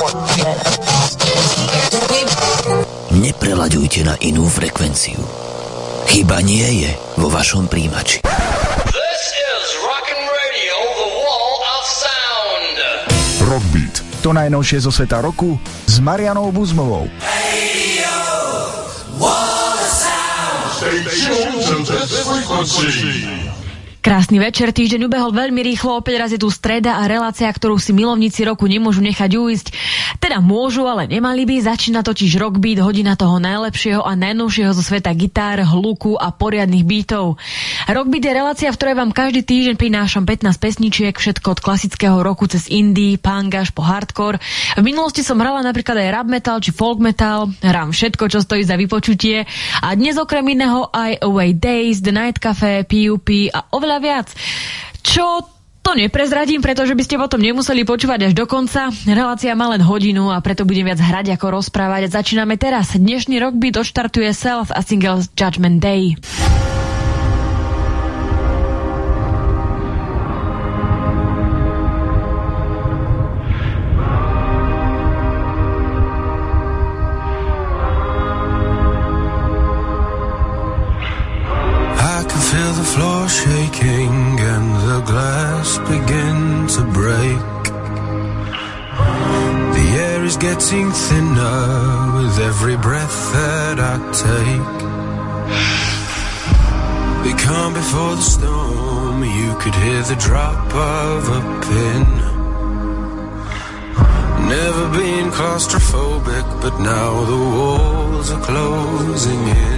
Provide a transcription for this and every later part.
Neprelaďujte na inú frekvenciu. Chyba nie je vo vašom príjimači. This is Rockin' Radio, the wall of sound. Rockbeat, to najnovšie zo sveta roku s Marianou Buzmovou. Radio, wall of sound. Stay tuned to this frequency. Krásny večer, týždeň ubehol veľmi rýchlo, opäť raz je tu streda a relácia, ktorú si milovníci roku nemôžu nechať uísť. Teda môžu, ale nemali by. Začína totiž Rockbeat, hodina toho najlepšieho a najnovšieho zo sveta gitár, hluku a poriadnych beatov. Rockbeat je relácia, v ktorej vám každý týždeň prinášam 15 pesničiek, všetko od klasického roku cez indie, punk až po hardcore. V minulosti som hrala napríklad aj rap metal či folk metal, hrám všetko, čo stojí za vypočutie a dnes okrem iného aj Away Days, The Night Cafe, PUP a oveľa viac. Čo to neprezradím, pretože by ste potom nemuseli počúvať až do konca. Relácia má len hodinu a preto budem viac hrať ako rozprávať. Začíname teraz. Dnešný Rockbeat odštartuje Self a single Judgment Day. Feel the floor shaking and the glass begin to break. The air is getting thinner with every breath that I take. Be calm before the storm, you could hear the drop of a pin. Never been claustrophobic, but now the walls are closing in.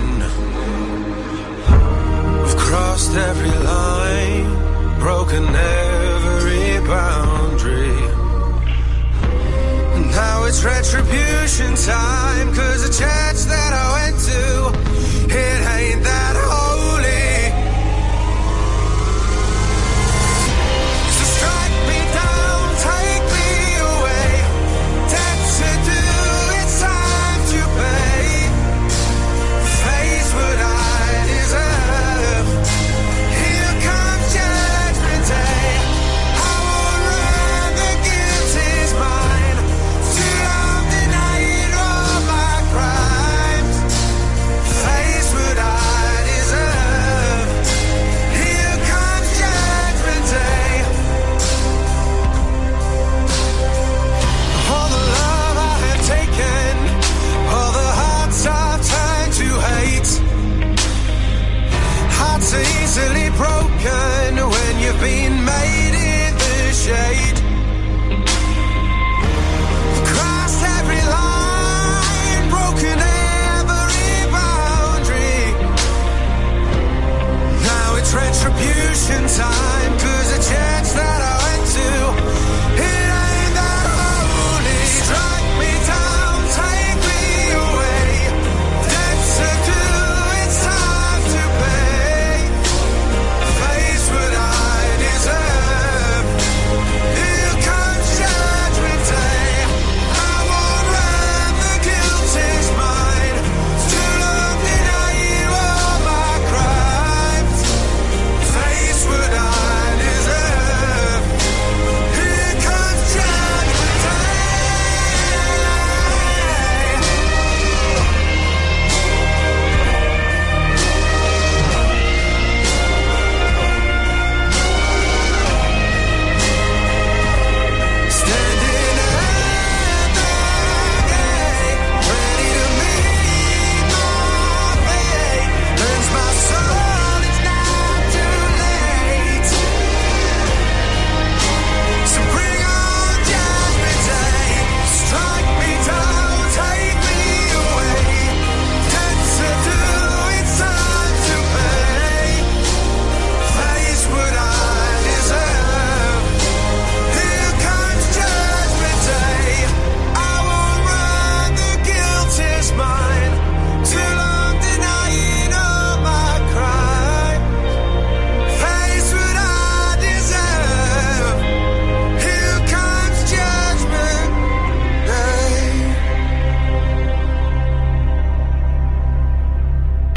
Crossed every line, broken every boundary. And now it's retribution time, 'cause the church that I went to, it ain't that holy. So strike me down, take me away. Debt to do, it's time to pay. Face what I deserve.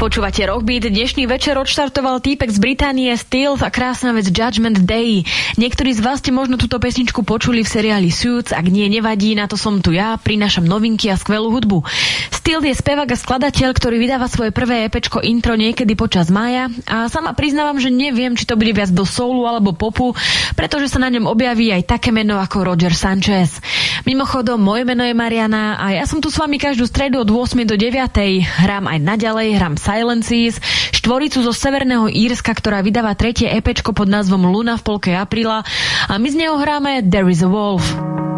Počúvate Rockbeat, dnešný večer odštartoval týpek z Británie Steels a krásna vec Judgment Day. Niektorí z vás ste možno túto pesničku počuli v seriáli Suits, ak nie, nevadí, na to som tu ja, prinášam novinky a skvelú hudbu. Steels je spevák a skladateľ, ktorý vydáva svoje prvé EPčko intro niekedy počas mája a sama priznávam, že neviem, či to bude viac do soulu alebo popu, pretože sa na ňom objaví aj také meno ako Roger Sanchez. Mimochodom, moje meno je Mariana a ja som tu s vami každú stredu od 8 do 9. Hrám aj naďalej, hrám Silences, štvoricu zo Severného Írska, ktorá vydáva tretie EPčko pod názvom Luna v polke apríla a my z neho hráme There is a Wolf.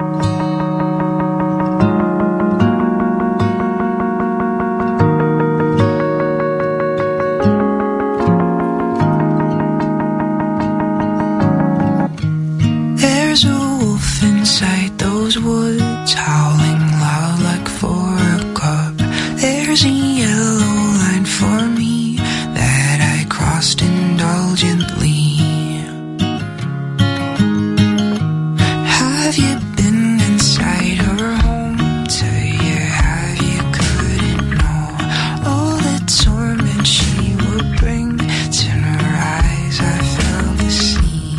There's a wolf inside those woods, howling loud like for a cub. There's a yellow line for me that I crossed indulgently. Have you been inside her home? Tell you have you couldn't know all the torment she would bring to her eyes. I felt the sea.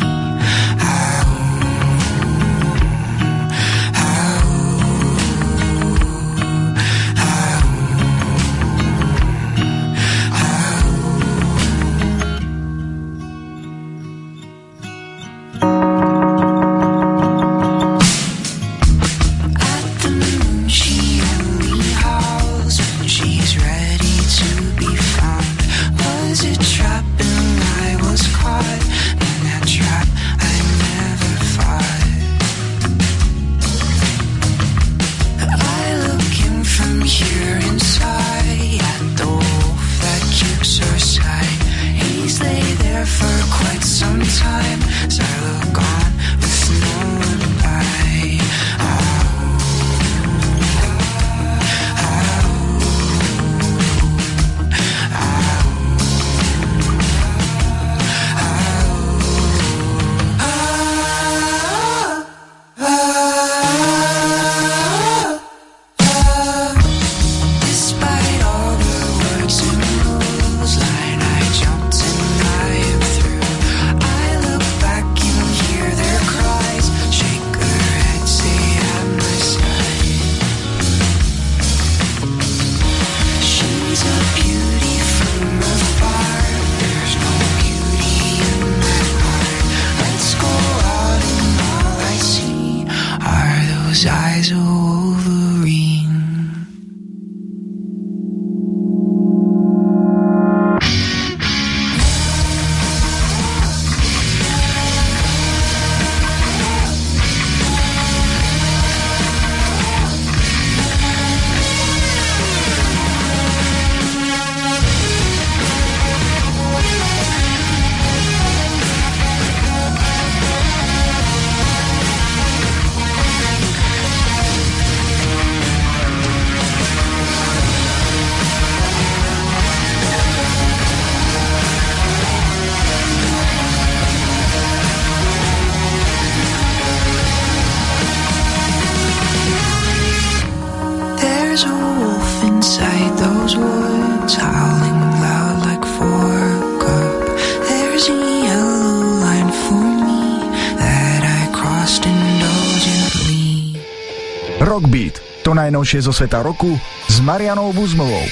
Rockbeat, to najnovšie zo sveta roku s Marianou Buzmovou.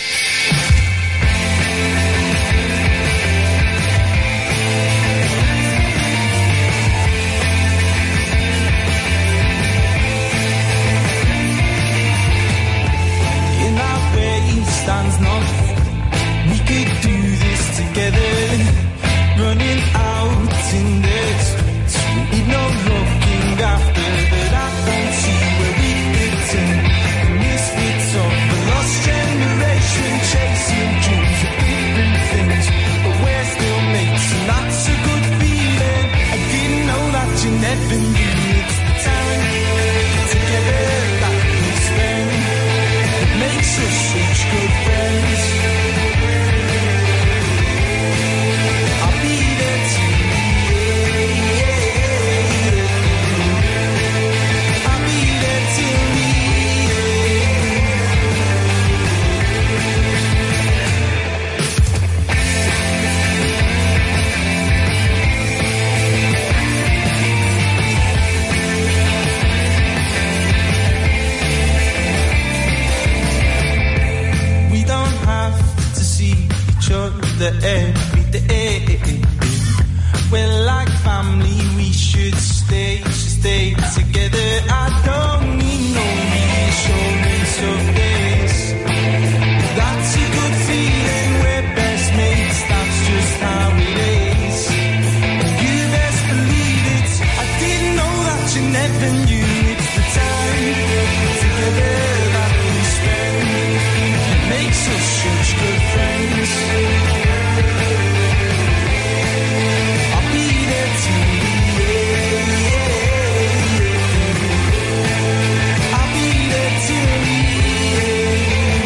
In our face stands nothing. We could do this together. Running out in the streets. We need no looking after, but I don't see where we fit in. The misfits of the lost generation, chasing dreams of different things, but we're still mates, and that's a good feeling. I didn't know that you never knew. It's the time together that we spend. It makes us such good friends. every day. We're like family, we should stay together. I don't need no reassurance of this. That's a good feeling, we're best mates, that's just how it is. You best believe it, I didn't know that you never knew. It's the time together that we spend, it makes us such good friends. I'll be there till the end. I'll be there till the end.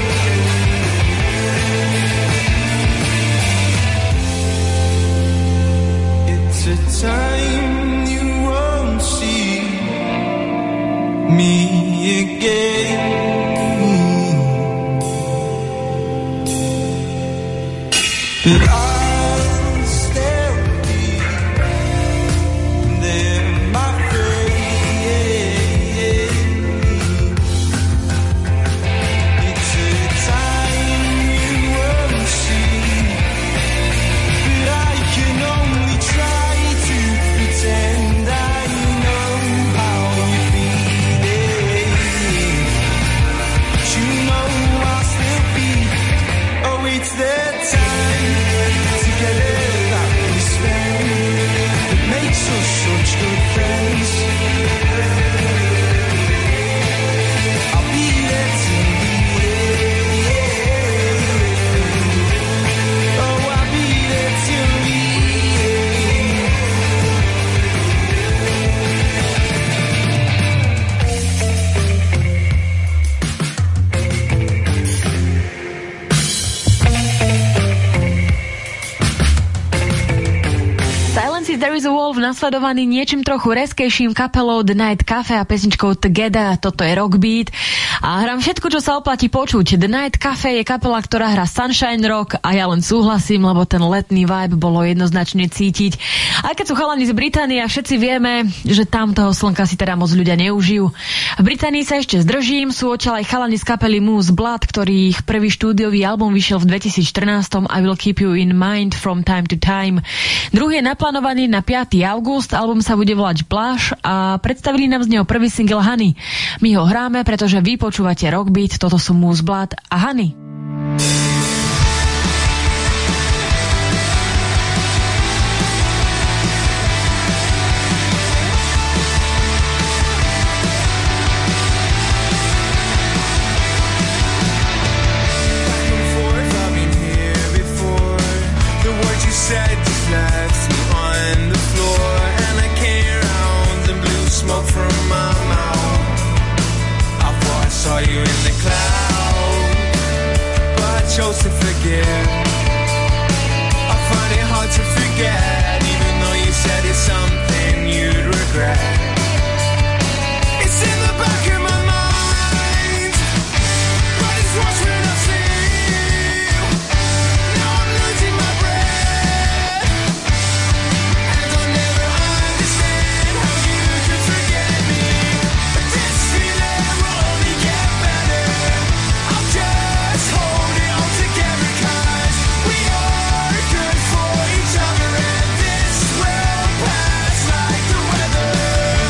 It's a time you won't see me again. But I'll still be there, my friend. It's a time you won't see, but I can only try to pretend I know how you feel. But you know I'll still be. Oh, it's the time together that we spend. It makes us such good friends. I'll be there till the end. Oh, I'll be there till the end. Silence is There is a Wolf, nasledovaný niečím trochu reskejším kapelou The Night Cafe a pesničkou Together. Toto je rockbeat a hrám všetko, čo sa oplatí počuť. The Night Cafe je kapela, ktorá hrá sunshine rock a ja len súhlasím, lebo ten letný vibe bolo jednoznačne cítiť. Aj keď sú chalani z Británie a všetci vieme, že tam toho slnka si teda moc ľudia neužijú. V Británii sa ešte zdržím, sú odtiaľ aj chalani z kapely Moose Blood, ktorých prvý štúdiový album vyšiel v 2014. I Will Keep You in Mind From Time to Time. Druhý je naplánovaný na 5. august, album sa bude volať Pláž a predstavili nám z neho prvý single Honey. My ho hráme, pretože vy počúvate Rockbeat, toto sú Moose Blood a Honey. Saw you in the cloud, but I chose to forgive. I find it hard to forget, even though you said it's something you'd regret. It's in the back of my mind, but it's worse when I sleep. Now I'm losing my breath, and I'll never understand how you could forget me. But this feeling will only get better. I'll just hold it all together, 'cause we are good for each other, and this will pass like the weather.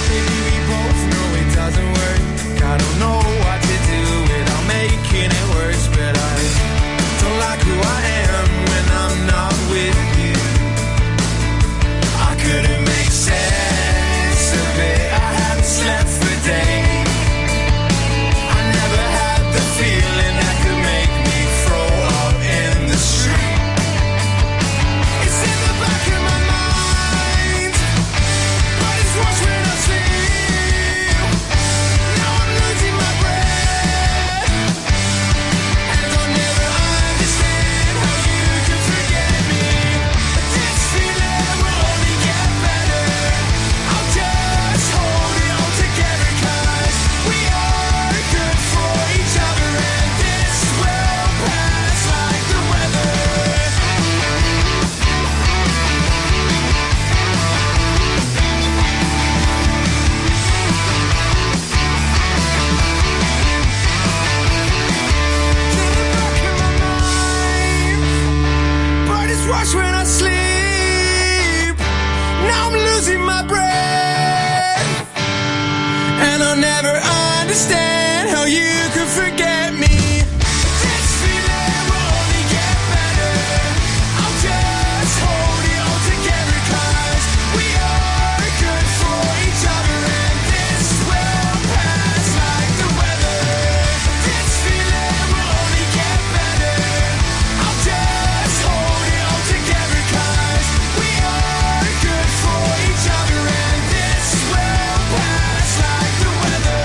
understand how you could forget me. This feeling will only get better. I'll just hold it all together 'cause we are good for each other and this will pass like the weather. This feeling will only get better. I'll just hold it all together 'cause we are good for each other and this will pass like the weather.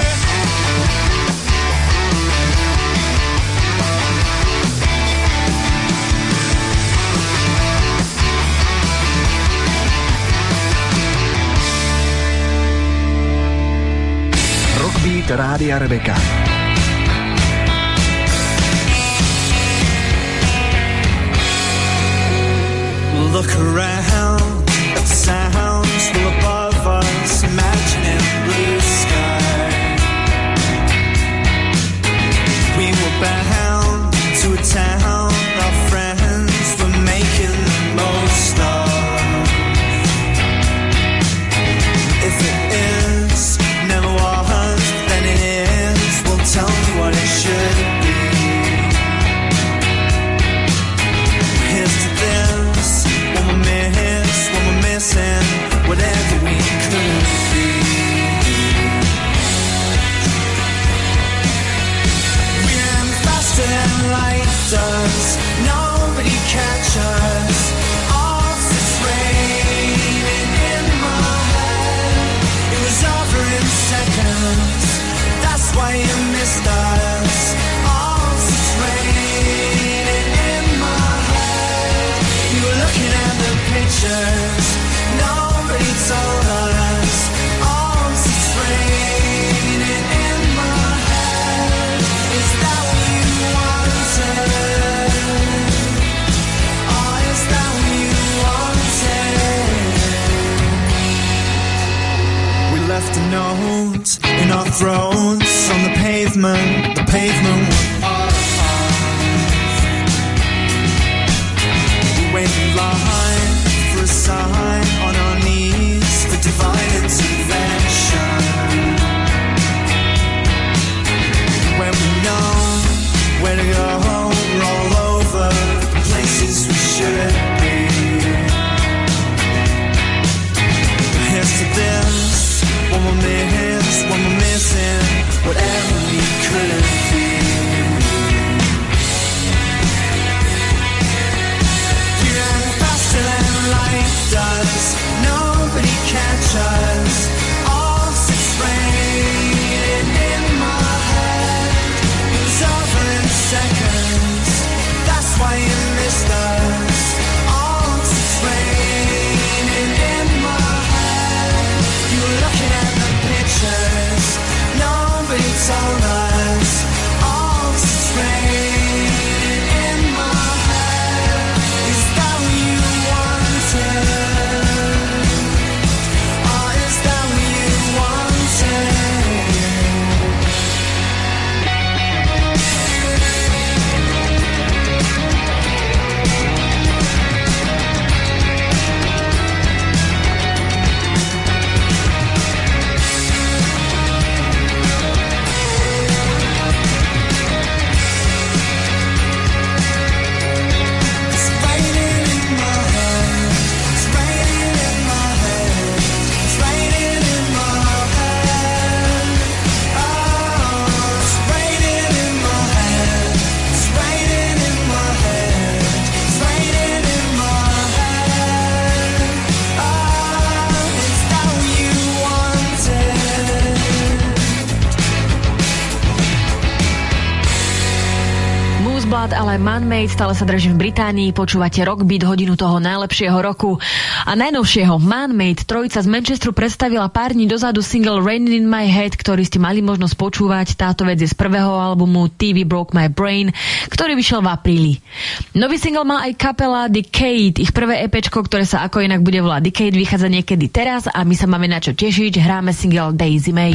Rockbeat Rádia Rebeka. Look around at the sounds from above us, imagining blue sky. We were bound to a town our friends were making the most of. If it is, never was, then it is. Well, tell me what it should be. Here's to this, one more miss, one more missing, whatever we could be. We ran faster than light does, nobody catch us. Off it's raining in my head. It was over in seconds, that's why you missed us. Off it's raining in my head. You were looking at the pictures, nobody told us. Off it's raining in my head. Is that what you wanted? Oh, is that what you wanted? We left a note in our throats on the pavement was ours. We wait in line for a sign on our knees for divine intervention. When we know where to go, roll over the places we should be. Here's to this, one more miss, one more missing, whatever we could be. We ran faster than light does, nobody catch us. All six raining in my head. It was over in seconds, that's why you missed us. All six raining in my head. You were looking at the pictures, nobody told us. All six raining in my head. Is that what you wanted? Oh, is that what you wanted? It's raining in my head. It's raining in my head. It's raining in my head. Oh, it's raining in my head. It's raining in my head. It's raining in my head. Oh, is that what you wanted? Mooseblood, ale Man-Made, stále sa držím v Británii, počúvate Rockbeat, hodinu toho najlepšieho roku. A najnovšieho Man-Made trojica z Manchesteru predstavila pár dní dozadu single Raining in My Head, ktorý ste mali možnosť počúvať. Táto vec je z prvého albumu TV Broke My Brain, ktorý vyšiel v apríli. Nový single má aj kapela Decade. Ich prvé EPčko, ktoré sa ako inak bude volať Decade, vychádza niekedy teraz a my sa máme na čo tešiť. Hráme single Daisy May.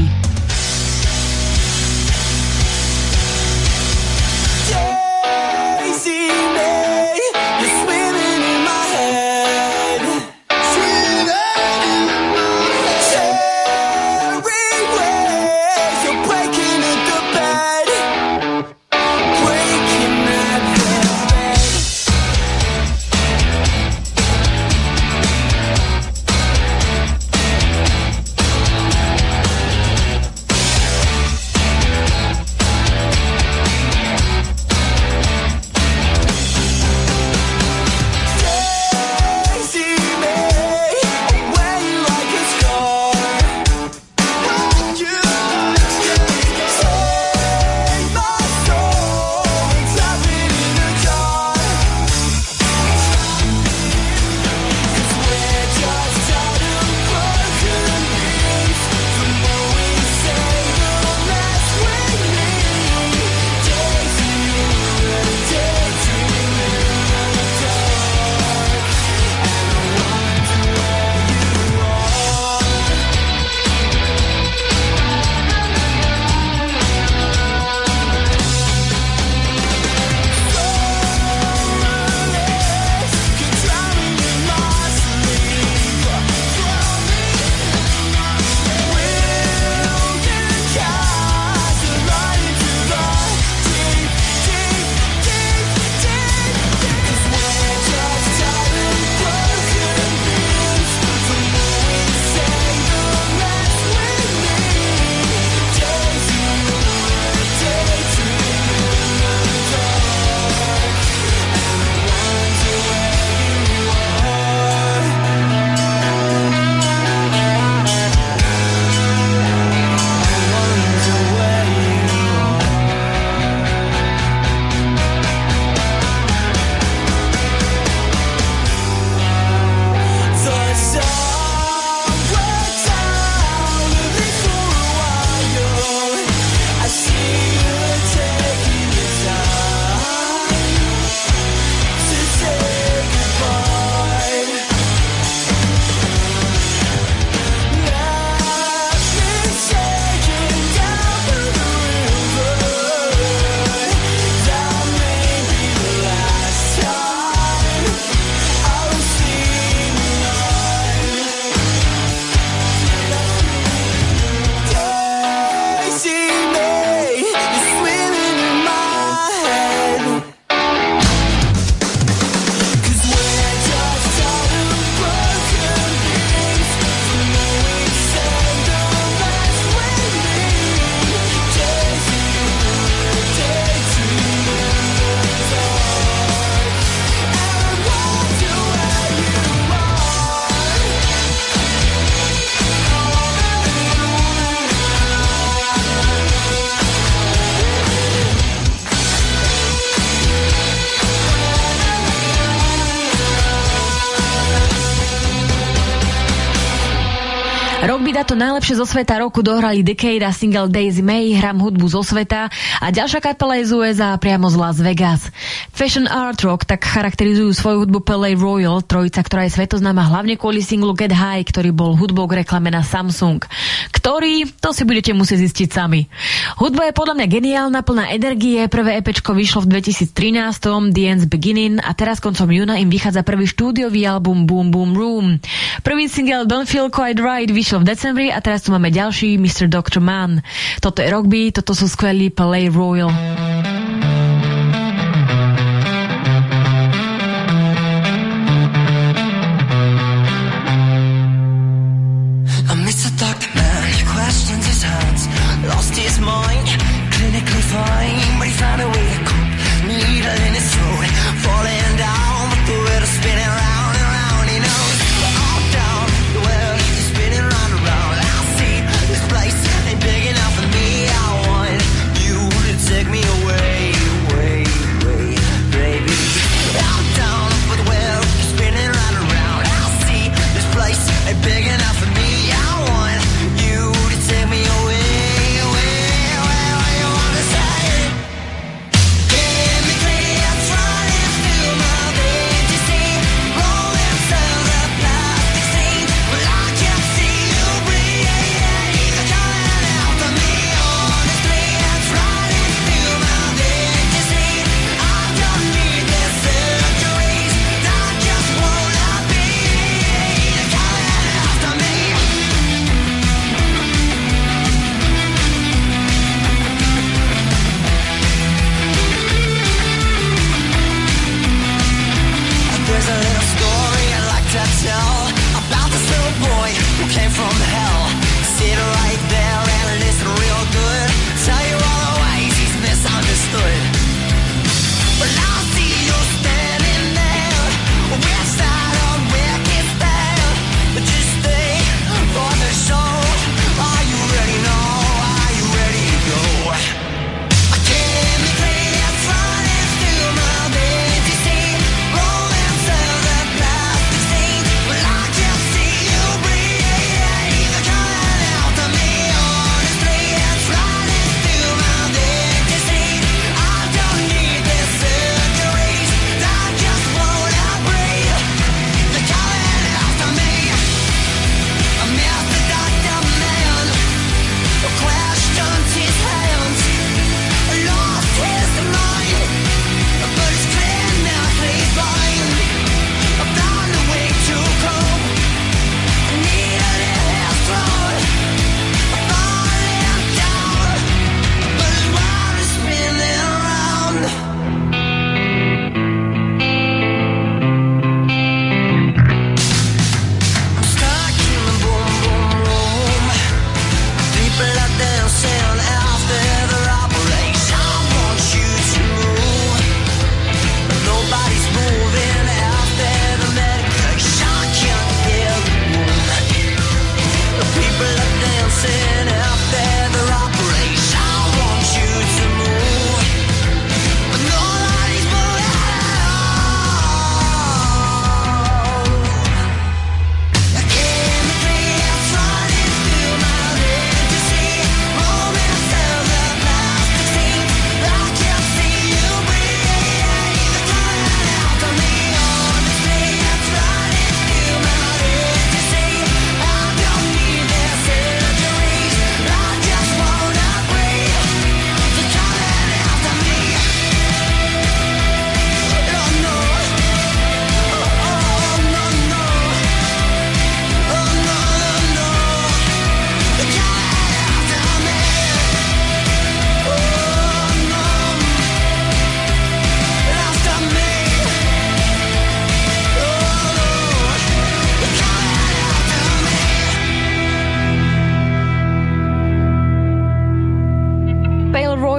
Daisy May, you're swimming in my head. Swimming in my head. Cherry waves, you're breaking Decade, to najlepšie zo sveta roku dohrali Decade a single Daisy May, Hram hudbu zo sveta, a ďalšia kapela je z USA, priamo z Las Vegas. Fashion Art Rock tak charakterizujú svoju hudbu Palais Royal, trojica, ktorá je svetoznáma hlavne kvôli singlu Get High, ktorý bol hudbou k reklame na Samsung. Ktorý, to si budete musieť zistiť sami. Hudba je podľa mňa geniálna, plná energie, prvé EPčko vyšlo v 2013, The End's Beginning, a teraz koncom júna im vychádza prvý štúdiový album Boom Boom Room. Prvý single Don't Feel Quite Right vyšiel v decembri a teraz tu máme ďalší, Mr. Dr. Man. Toto je Rockbeat, toto sú skvelí Palais Royal. Dr. Man questions his hands, lost his mind, clinically fine, but he found a way to cope. Needle in his throat, falling down, but the world is spinning round and round. He knows we're all down, the world is spinning round and round. I see this place ain't big enough for me. I want you to take me away, away, away, baby. I'm down, but the world is spinning round and round. I see this place ain't big enough for me. Take me away, away, away, where you wanna say? Give me 3 or 3.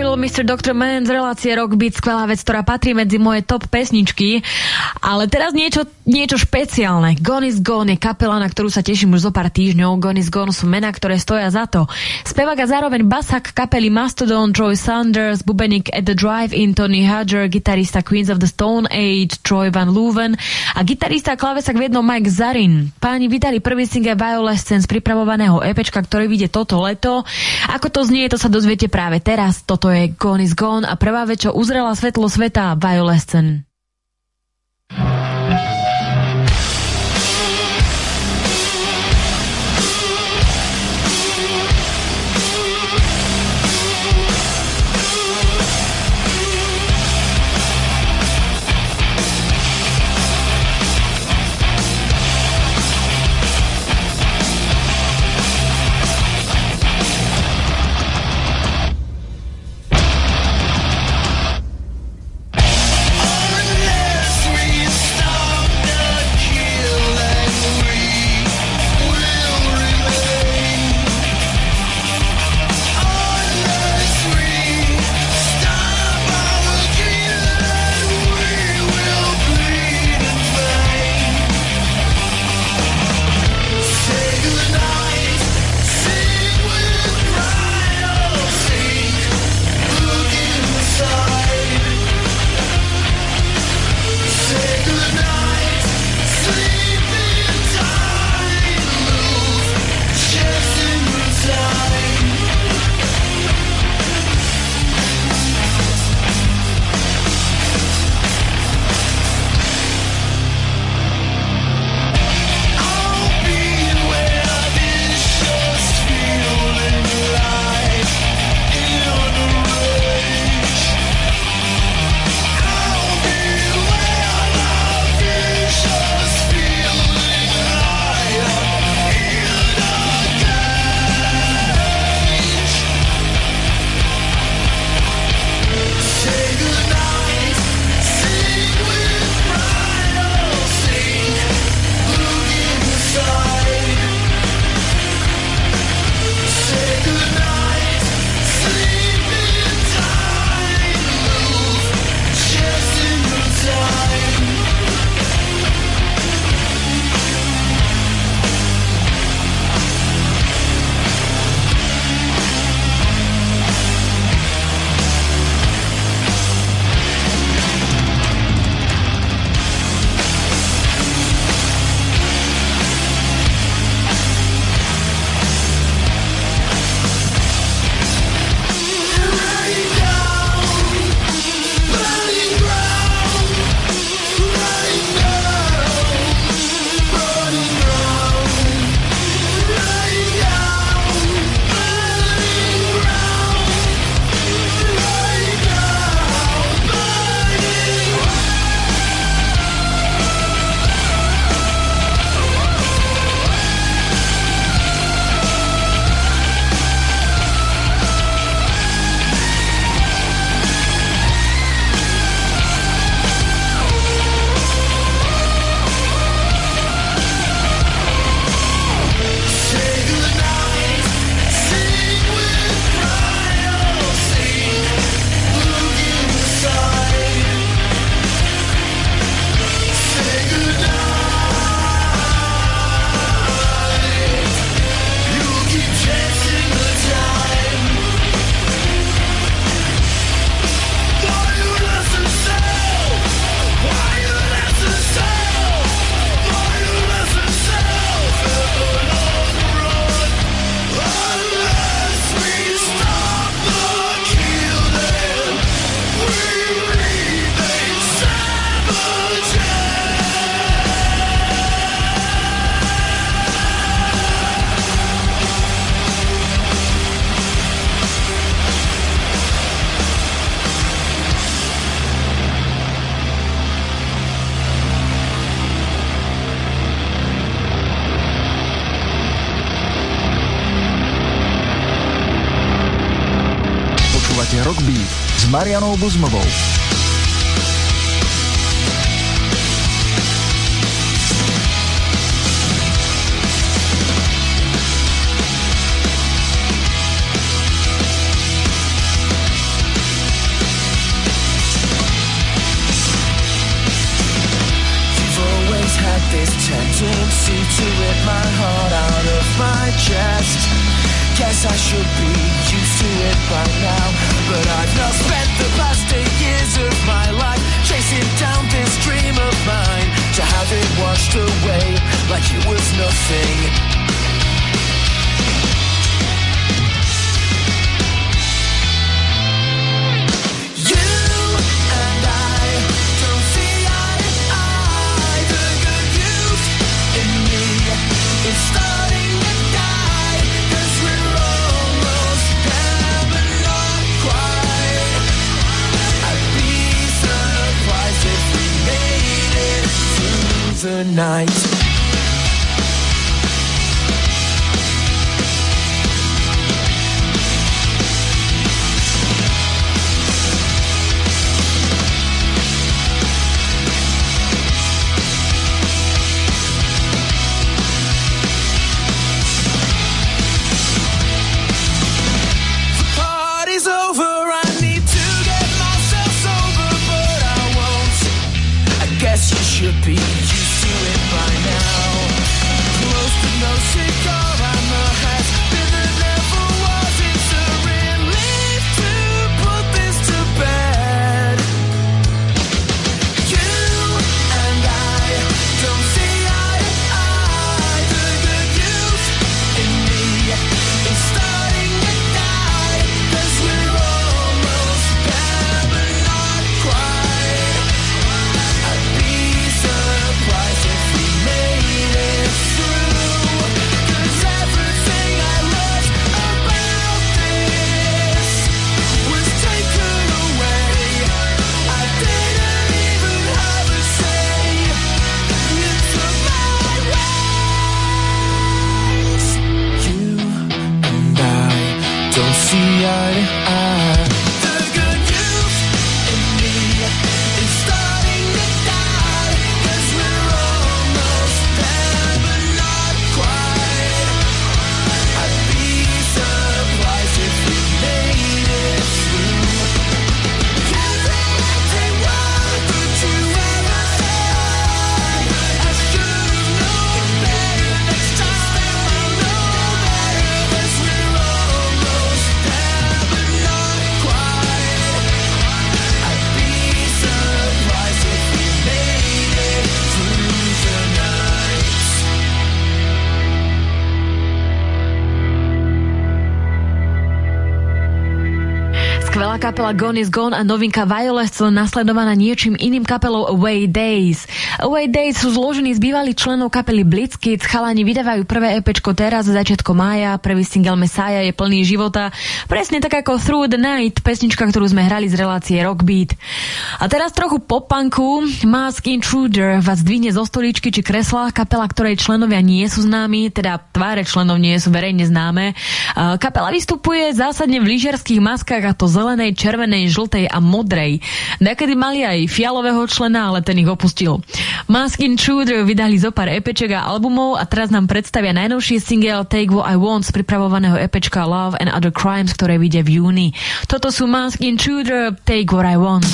Little Mr. Dr. Man z relácie Rockbeat, skvelá vec, ktorá patrí medzi moje top pesničky. Ale teraz niečo špeciálne. Gone is Gone je kapela, na ktorú sa teším už zo pár týždňov. Gone is Gone sú mená, ktoré stoja za to. Spevák a zároveň basák kapely Mastodon, Troy Sanders, bubeník at the Drive-In, Tony Hudger, gitarista Queens of the Stone Age, Troy Van Leuven a gitarista a klavesak v jednom Mike Zarin. Páni vydali prvý single Violescence pripravovaného EPčka, ktorý vyjde toto leto. Ako to znie, to sa dozviete práve teraz. Toto je Gone is Gone a prvá vec, čo uzrela svetlo sveta, Violescence. Rockbeat s Marianou Buzmovou. doesn't seem to rip my heart out of my chest. Guess I should be used to it by now, but I've now spent the past 8 years of my life chasing down this dream of mine, to have it washed away like it was nothing. It's starting to die, 'cause we're almost there, but not quite. I'd be surprised if we made it through the night. Should be used to it by now. Close but no cigar, I'm a has-been that never was. It's a relief to put this to bed. You and I don't see eye to eye. The good youth in me is starting to die, 'cause we're almost there, but not quite. I'd be surprised if we made it through, 'cause everything I loved about this was taken away. I didn't even have a say. You took my rights. You and I don't see eye to eye. The good youth in me is starting to die, 'cause we're almost there, but not quite. I'd be surprised if we made it through. Everything wrong that you ever said, I should've known better next time. I know better, 'cause we're almost there, but not quite. I'd be surprised if we made it through the night. Skvelá kapela Gone is Gone a novinka Violets, nasledovaná niečím iným kapelou Away Days. Away Days sú zložení z bývalých členov kapely Blitzkid. Chalani vydávajú prvé EPčko teraz začiatkom mája, prvý single Messiah je plný života, presne tak ako Through the Night, pesnička, ktorú sme hrali z relácie Rockbeat. A teraz trochu pop-punku. Mask Intruder vás dvihne zo stoličky či kresla, kapela, ktorej členovia nie sú známi, teda tváre členov nie sú verejne známe. Kapela vystupuje zásadne v lyžiarských maskách, a to zelenej, červenej, žltej a modrej. Niekedy mali aj fialového člena, ale ten ich opustil. Mask Intruder vydali zo pár EPček a albumov a teraz nám predstavia najnovší single Take What I Want z pripravovaného EPčka Love and Other Crimes, ktoré vyjde v júni. Toto sú Mask Intruder, Take What I Want.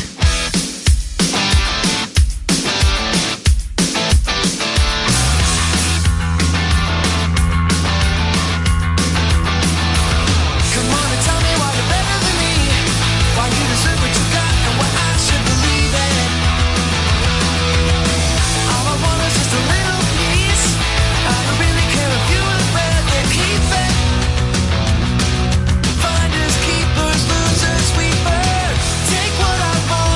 Finders, keepers, losers, weepers. Take what I want.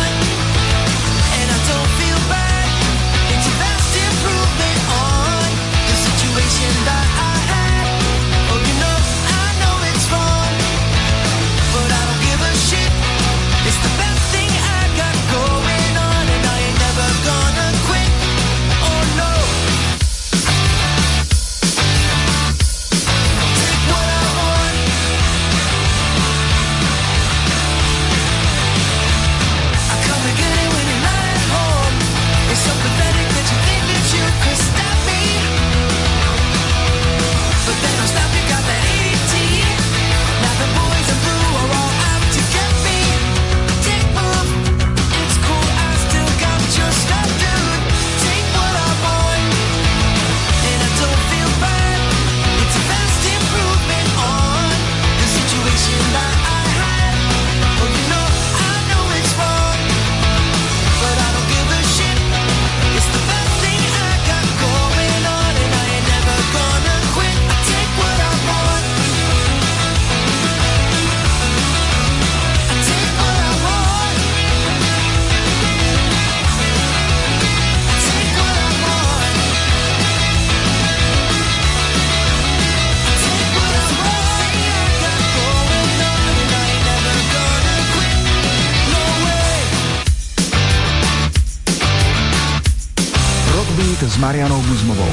s Marianou Buzmovou.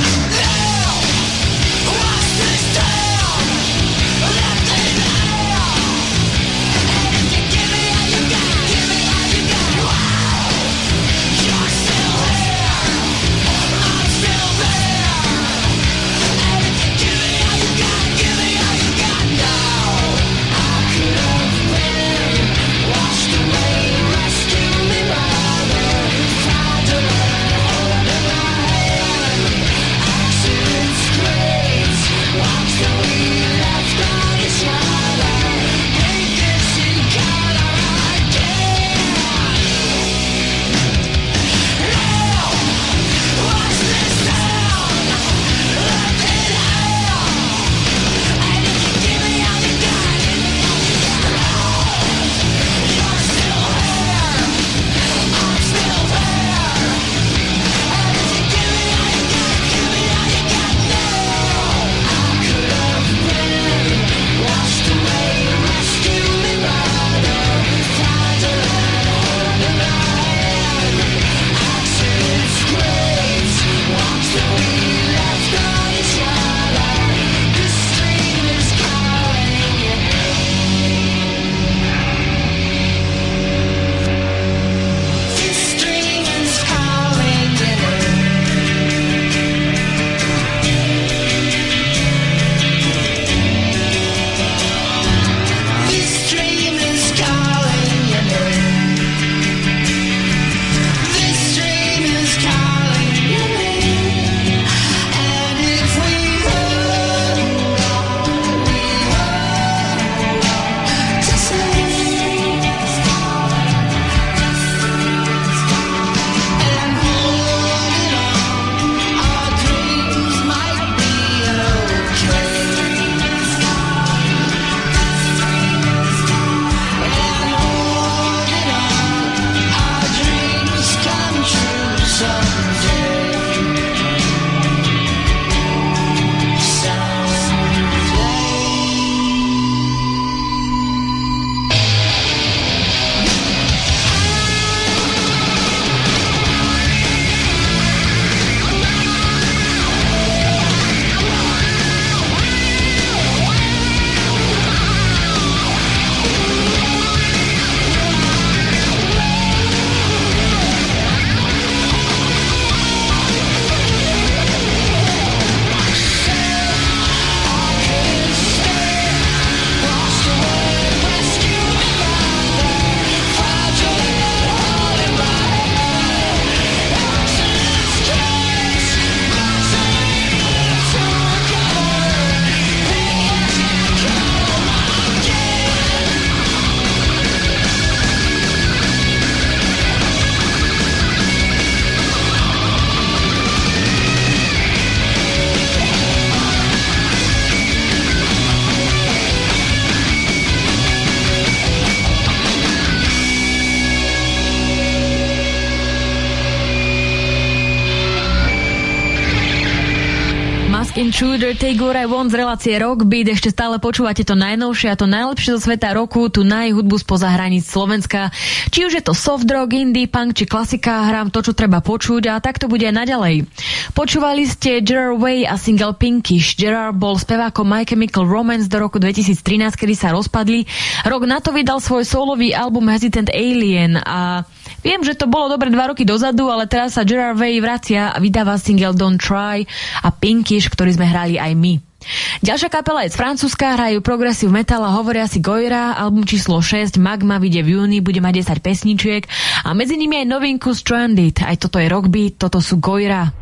Intruder, Take What I Want z relácie Rockbeat. Ešte stále počúvate to najnovšie a to najlepšie zo sveta roku, tu hudbu spoza hraníc Slovenska. Či už je to soft rock, indie, punk či klasika, hrám to, čo treba počuť a tak to bude aj naďalej. Počúvali ste Gerard Way a single Pinkish. Gerard bol spevákom My Chemical Romance do roku 2013, kedy sa rozpadli. Rok na to vydal svoj solový album Hesitant Alien a viem, že to bolo dobre 2 roky dozadu, ale teraz sa Gerard Way vracia a vydáva single Don't Try a Pinkish, ktorý sme hrali aj my. Ďalšia kapela je z Francúzska, hrajú progressive metal a hovoria si Goira, album číslo 6, Magma, vyjde v júni, bude mať 10 pesničiek a medzi nimi aj novinku Stranded. Aj toto je Rockbeat, toto sú Goira.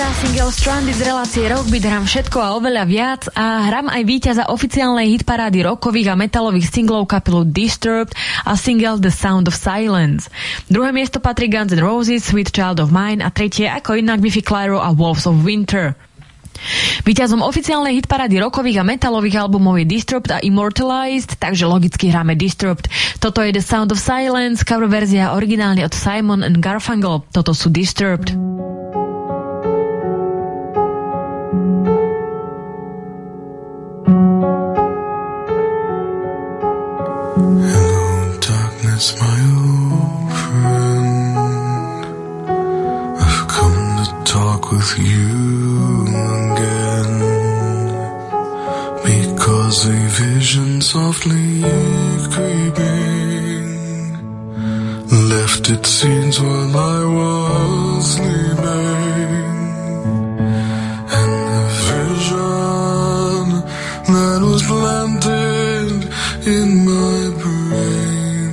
Single Stranded z relácie Rockbeat hrám všetko a oveľa viac a hrám aj víťaza oficiálnej hitparády rockových a metalových singlov kapelu Disturbed a single The Sound of Silence. Druhé miesto patrí Guns N' Roses, Sweet Child of Mine a tretie ako inak Biffy Clyro a Wolves of Winter. Víťazom oficiálnej hitparády rockových a metalových albumov je Disturbed a Immortalized, takže logicky hráme Disturbed. Toto je The Sound of Silence, cover verzia originálne od Simon & Garfunkel. Toto sú Disturbed. Hello, darkness, my old friend. I've come to talk with you again, because a vision softly creeping left its scenes while I was sleeping, and the vision that was planted in my brain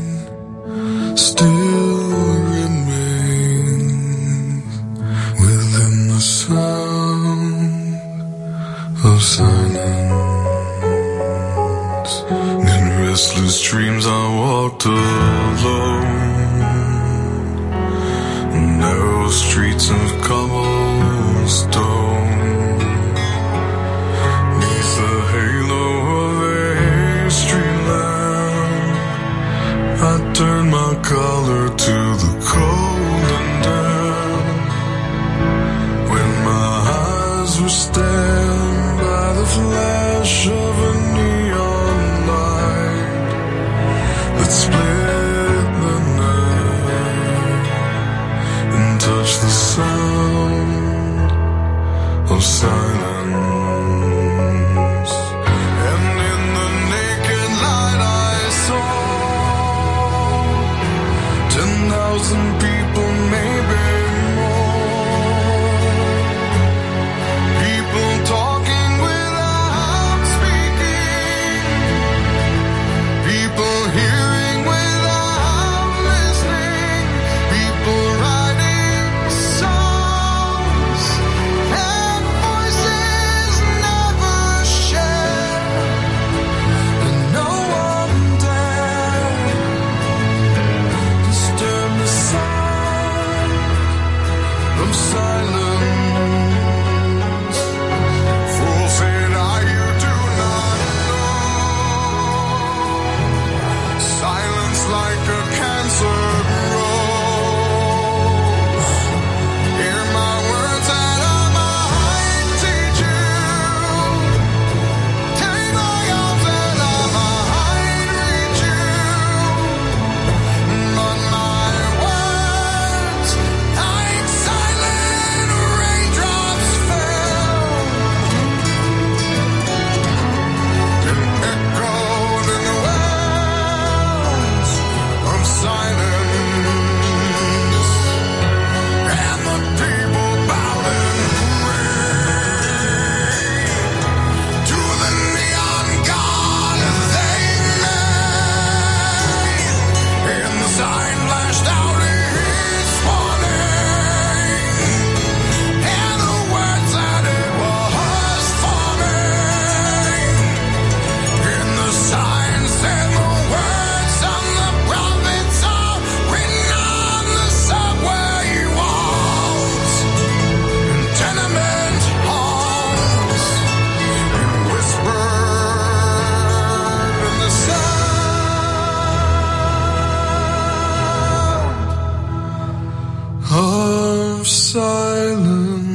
still remains within the sound of silence. In restless dreams I walked alone, narrow streets of cobblestone, neath the halo of a street lamp. I turned my collar to the cold and damp, when my eyes were stabbed by the flash of a neon light that split the night and touched the sound of silence. And in the naked light I saw 10,000 people, maybe more. People talking without speaking, people hearing without listening, people writing songs and voices never shared, and no one dared disturb the sound of silence. Fool said I, you do not know. Silence like a cancer grows. Hear my words that I might teach you. Take my arms that I might reach you. But my words, like silent raindrops, fell and echoed in the wells of silence. And the people bowed and prayed to the neon god they made. And the sign flashed out its warning, and the words that it was forming. And the sign said the words of the prophets are written on the subway walls, in tenement halls, and whispered in the sound of silence.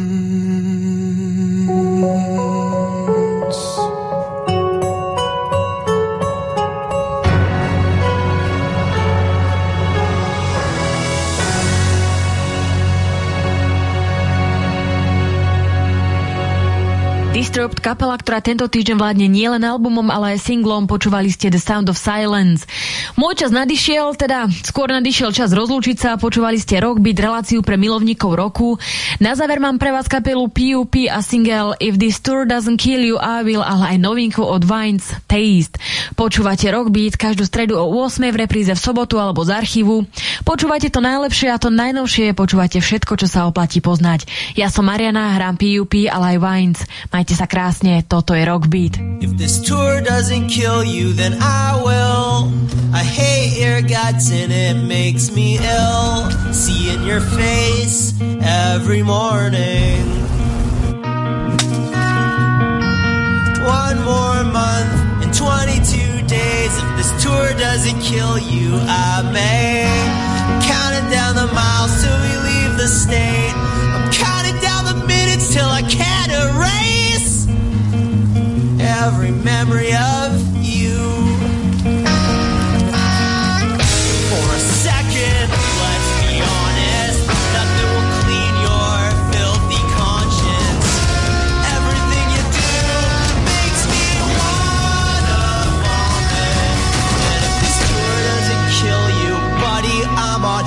Disturbed, kapela, ktorá tento týždeň vládne nielen albumom, ale aj singlom. Počúvali ste The Sound of Silence. Môj čas nadišiel, teda skôr nadišiel čas rozlúčiť sa. Počúvali ste Rockbeat, reláciu pre milovníkov roku. Na záver mám pre vás kapelu P.U.P. a single If This Tour Doesn't Kill You, I Will, ale aj novinku od Vines, Taste. Počúvate Rockbeat každú stredu o 8 v repríze v sobotu alebo z archívu. Počúvate to najlepšie a to najnovšie. Počúvate všetko, čo sa oplatí poznať. Ja som Mariana, hrám P.U.P. ale aj Vines. Majte sa krásne, toto je Rockbeat. If this tour doesn't kill you, then I will. I hate your guts and it makes me ill. Seeing your face every morning. One more month and 22 days. If this tour doesn't kill you, I may. I'm counting down the miles till we leave the state. I'm counting down the minutes till I can't erase every memory of you. For a second, let's be honest, nothing will clean your filthy conscience. Everything you do makes me wanna vomit. And if this tour doesn't kill you, buddy, I'm on.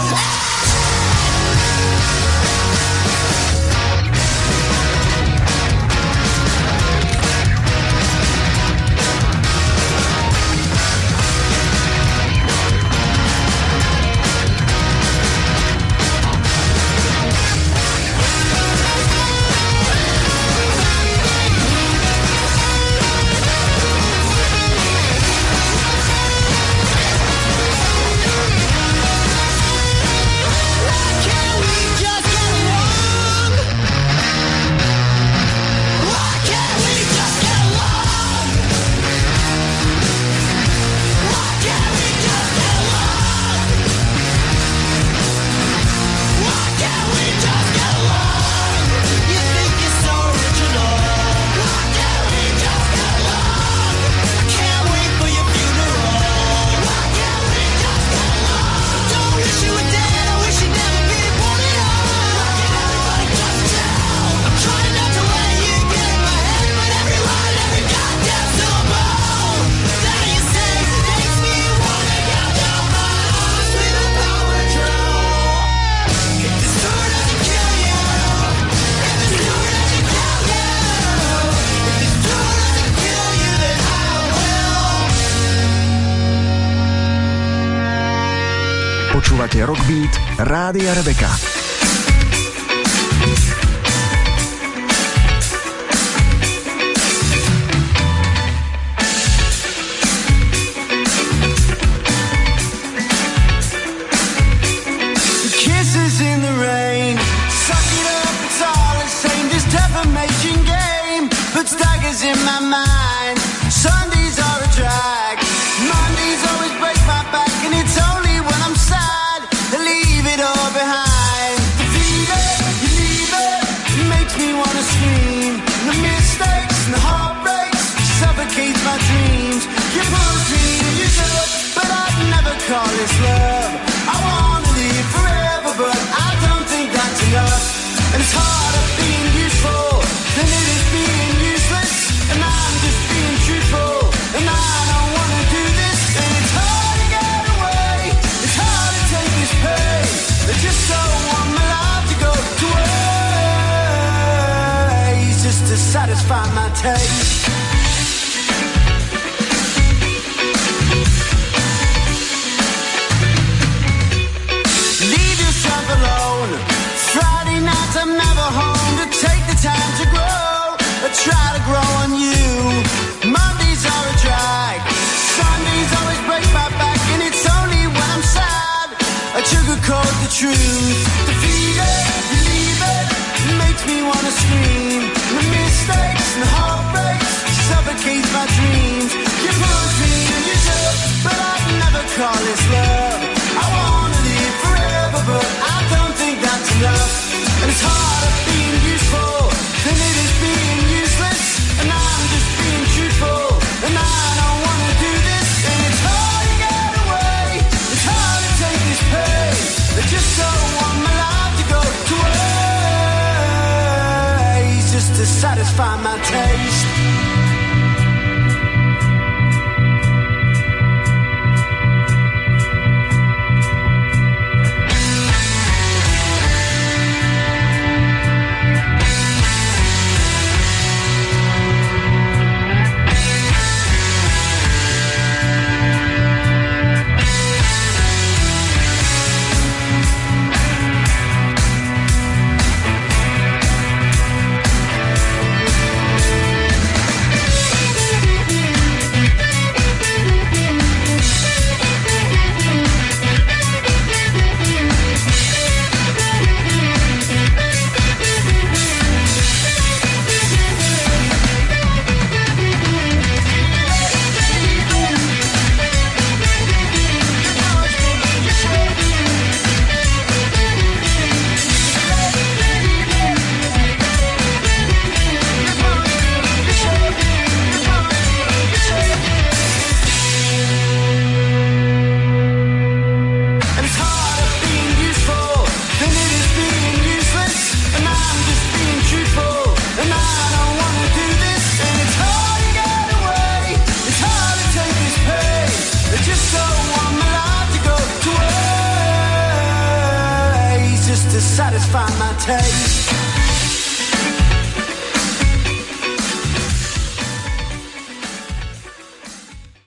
Počúvate Rockbeat Rádia Rebeka. In my mind, Sundays are a drag, Mondays always break my back, and it's only when I'm sad I leave it all behind. Defeat it, you leave it, it makes me wanna scream. The mistakes and the heartbreaks suffocate my dreams. You push me and you should, but I'd never call this love. I wanna live forever, but I don't think that's enough. And it's harder being useful than it is being useless. And I'm just being truthful, and I don't wanna do this. And it's hard to get away, it's hard to take this pain. I just don't want my life to go to waste, just to satisfy my taste. Leave yourself alone. Friday nights I'm never home to take the time to grow. I try to grow on you. Mondays are a drag, Sundays always break my back, and it's only when I'm sad I sugarcoat the truth. Defeat it, believe it, it makes me wanna scream. The mistakes and the heartbreaks suffocate my dreams. You push me and you should, but I'd never call this love. I wanna live forever, but I don't think that's enough. And it's harder being useful than it is being useless. And I'm just being truthful, and I don't wanna do this. And it's hard to get away, it's hard to take this pain. I just don't want satisfy my taste. Satisfy my taste.